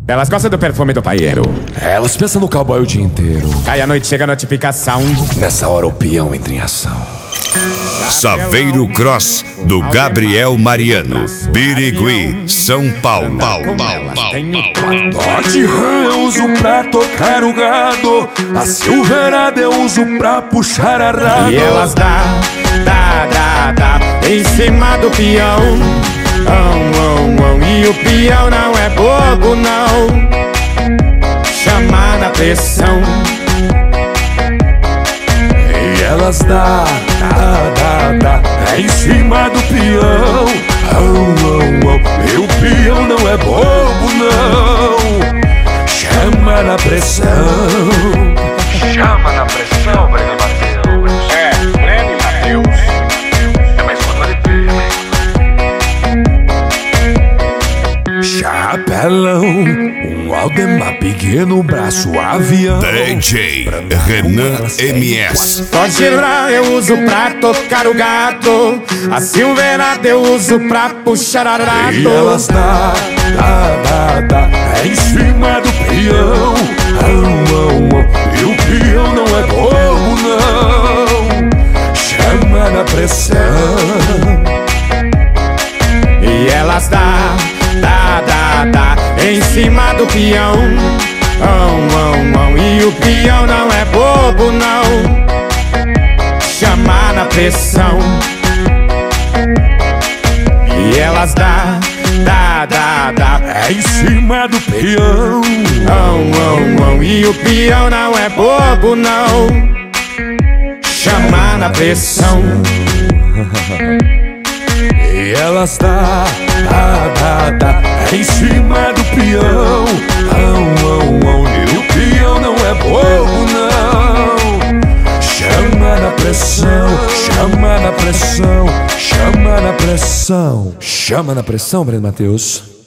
Elas gostam do perfume do paieiro. Elas pensam no cowboy o dia inteiro. Aí à noite chega a notificação. Nessa hora o peão entra em ação. Saveiro Cross, do Gabriel Mariano, Birigui, São Paulo. Dodge Ram eu uso pra tocar o gado, a Silverado eu uso pra puxar arado. E elas dá em cima do peão. E o peão não é bobo não. Chama na pressão. E elas dá em cima do peão. E o peão não é bobo não. Chama na pressão. Chama na pressão, Breno Matheus. É, Breno Matheus. É mais qualidade. Chapelão, um Aldemar pequeno, braço avião. DJ Renan MS. Dodge Ram eu uso pra tocar o gato, a Silverado eu uso pra puxar arado. E elas dá em cima do peão. E o peão não é bobo não. Chama na pressão. E elas dá em cima do peão. E o peão não é bobo não. Chama na pressão. E elas dá em cima do peão. E o peão não é bobo não. Chama na pressão. E elas dá em cima do peão. E o peão não é bobo não. Chama na pressão, chama na pressão, chama na pressão. Chama na pressão, Breno Matheus.